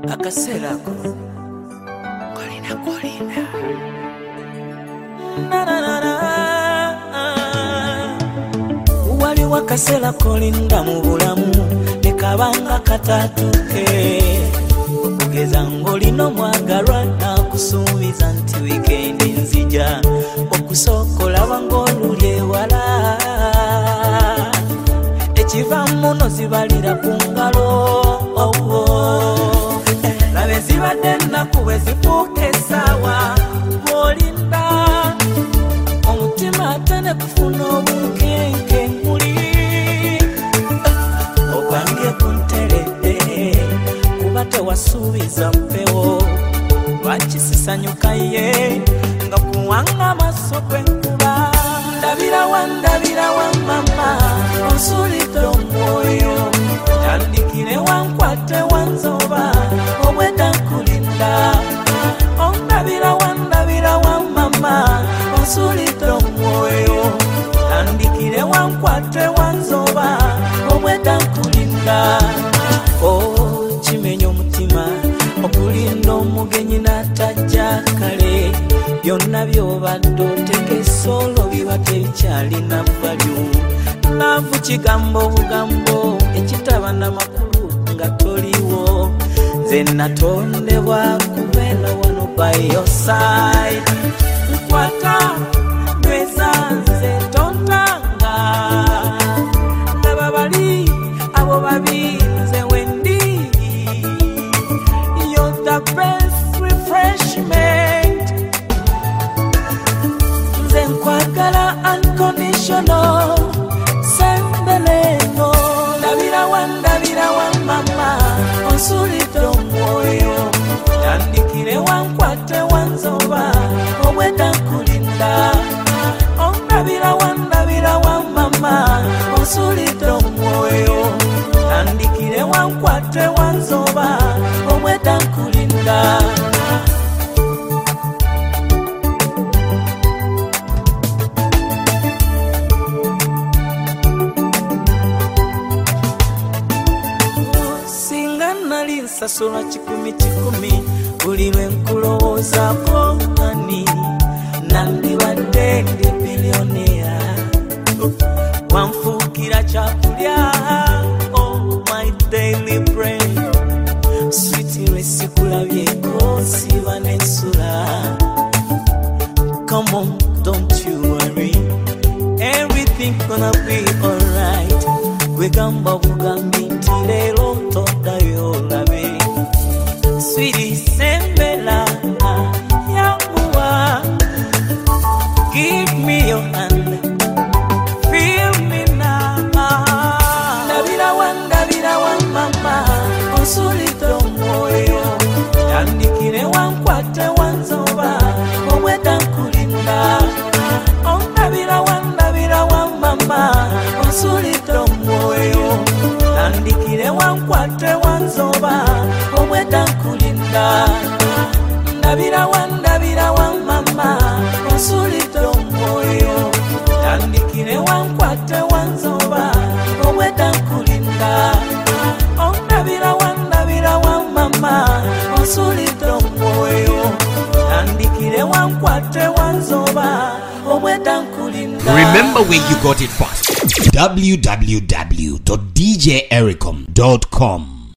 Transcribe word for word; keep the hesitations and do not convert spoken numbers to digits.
akaserako kolina kolina na na na na wali wakasela kolinda mu bulamu nekabanga katatuke okugeza ngolino mwagalwa nakusuubiza nti wikendi nzija okusokola bangolulye wala ekiva muno zibalira ku ngalo labe zibadde nnaku bwe zifuuka essaawa bw'olinda omutima ate ne kufuna obunkenke muli ogwange kunterede kuba tewasuubiza mpewo lwaki sisanyuka ye nga kuwanga amaso gwenkuba ndabira wa ndabira wa mama onsulidde omwoyo tandikire wankwate wanzoba obwedda nkulinda ondabira wa ndabira wa mama onsulidde omwoyo tandikire wankwate wanzoba obwedda nkulinda o kimenya omutima okulinda omugenyi n'atajja kale byonna by'obadde otegese olwo biba tebikyalina valyu naavu kigambo bugambo ekitaba n'amakulu nga toliwo nze natondebwa kubeera wano by your side nkwata lweza nze tontanga ndaba bali abo babi nze wendi you're the best refreshment nze nkwagala unconditional sembeleno ndabira wa ndabira wa mama onsulidde omwoyo tandikire wankwate wanzoba obwedda nkulinda ondabira wa ndabira wa mama onsulidde omwoyo tandikire wankwate wanzoba obwedda nkulinda sasula kikumi kikumi buli lwe nkulowoozaako ani nandibadde ndi bilionea wanfuukira kyakulya oh my daily bread switi lwe sikulabyeko siba nensula come on don't you worry everything gonna be alright gwegamba bugambi nti leero toddayo labe sweetie sembela yamuwa give me your hand feel me now ndabira wa ndabira wa mama onsulidde omwoyo tandikire wankwate wanzoba obwedda nkulinda ondabira wa ndabira wa mama onsulidde omwoyo tandikire wankwate wanzoba obwedda nkulinda ndabira wa ndabira wa mama onsulidde omwoyo tandikire wankwate wanzoba obwedda nkulinda ondabira wa ndabira wa mama onsulidde omwoyo tandikire wankwate wanzoba obwedda nkulinda. Remember where you got it first. w w w dot d j ericom dot com